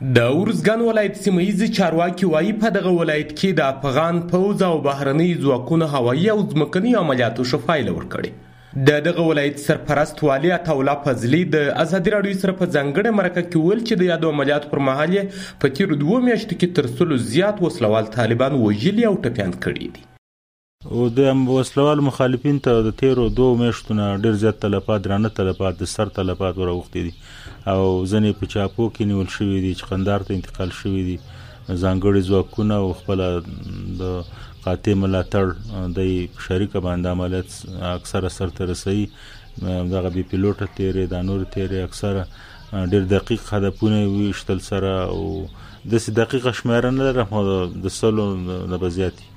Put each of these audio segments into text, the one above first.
د ارزګان ولایت سیمهیز چارواکي وایي په دغه ولایت کې د افغان پوځ او بهرنۍ ځواکونو هوایي او ځمکني عملیاتو شفایله ورکړې. د دغه ولایت سرپرست والي عطاالله فضلي د ازادي راډیو سره په ځانګړې مرکه کې ویل چې د یادو عملیاتو پر مهال یې په تیرو 2 میاشتو کې تر 100 زیات وسلوال طالبان وژلي او ټپیان کړي دي. او د وسلوال مخالفین ته د تیرو 2 میاشتو نه ډېر زیات تلفات، درانه تلفات، د سر تلفات وراوښتي دي او ځینې په چاپو کې نیول شوي دي چې قندهار ته انتقال شوي دي. ځانګړي ځواکونه او خپله د قاطع ملاتړ د شریکه باندې عملیات اکثره سرته رسوي. دغه بې پیلوټه تیرې، دا نور تیرې اکثره ډېر دقیق هدفونه ویشتل سره او داسې دقیقه شمېره نه لرم، د 100 نه به زیات.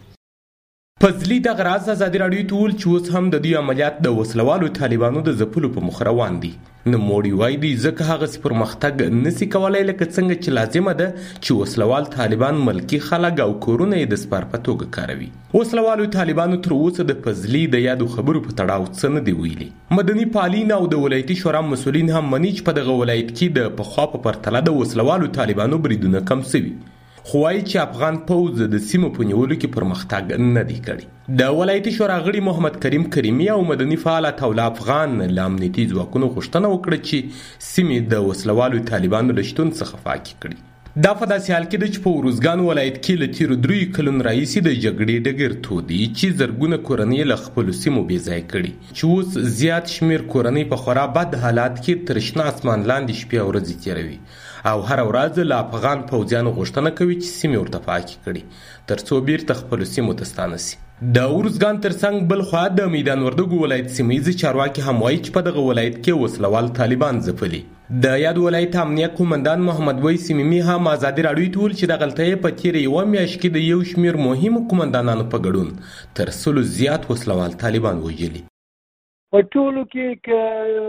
فضلي دغه راز ازادي راډیو ته وویل چې اوس هم د دوی عملیات د وسلوالو طالبانو د ځپلو په مخ روان دي. نوموړي وایي دوی ځکه هغسې پرمختګ نسي کولی لکه څنګه چې لازمه ده چې وسلوال طالبان ملکي خلک او کورونه یې د سپار په توګه کاروي. وسلوالو طالبانو تر اوسه د فضلي د یادو خبرو په تړاو څه نه دي ویلي. مدني پالین او د ولایتي شورا مسؤلین هم مني چې په دغه ولایت کې د پخوا په پرتله د وسلوالو طالبانو بریدونه کم سوي، خو وایي چې افغان پوځ د سیمو په نیولو کې پرمختګ نه دی کړی. د ولایتي شورا غړي محمد کریم کریمي او مدني فعال عطاالله افغان له امنیتي ځواکونو غوښتنه وکړه چې سیمې د وسلوالو طالبانو له شتون څخه پاکې کړي. دا په داسې حال کې ده چې په ارزګان ولایت کې له تیرو 3 کلونو راهیسې د جګړې ډګر تودي چې زرګونه کورنۍ له خپلو سیمو بېځایه کړي، چې اوس زیات شمېر کورنۍ په خورا بد حالات کې تر شنه اسمان لاندې شپې او ورځې تېروي او هره ورځ له افغان پوځیانو غوښتنه کوي چې سیمې ورته پاکې کړي تر څو بیرته خپلو سیمو ته ستانه سي. د ارزګان ترڅنګ بل خوا د میدان وردګو ولایت سیمهیز چارواکي هم وایي چې په دغه ولایت کې وسلوال طالبان ځپلي. د یاد ولایت امنیه قومندان محمد ویس میمي هم ازادي راډیو ته ویل چې دغلته یې په تېره 1 میاشت کې د یو شمېر مهمو قومندانانو په ګډون تر 100 زیات وسلوال طالبان وژلي. په ټولو کې